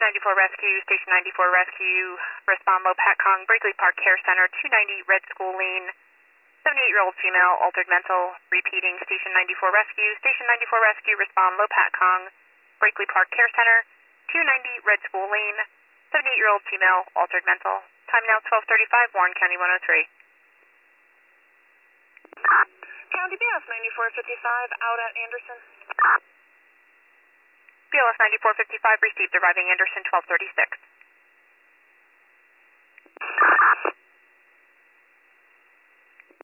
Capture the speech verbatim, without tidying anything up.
ninety-four Rescue, Station ninety-four Rescue, respond low Patcong, Brinkley Park Care Center, two ninety Red School Lane, seventy-eight-year-old female, altered mental, repeating Station ninety-four Rescue, Station ninety-four Rescue, respond low Patcong, Brinkley Park Care Center, two ninety Red School Lane, seventy-eight-year-old female, altered mental. Time now twelve thirty-five, Warren County one oh three. County B L S ninety-four fifty-five, out at Anderson. B L S ninety-four fifty-five received, arriving Anderson twelve thirty-six.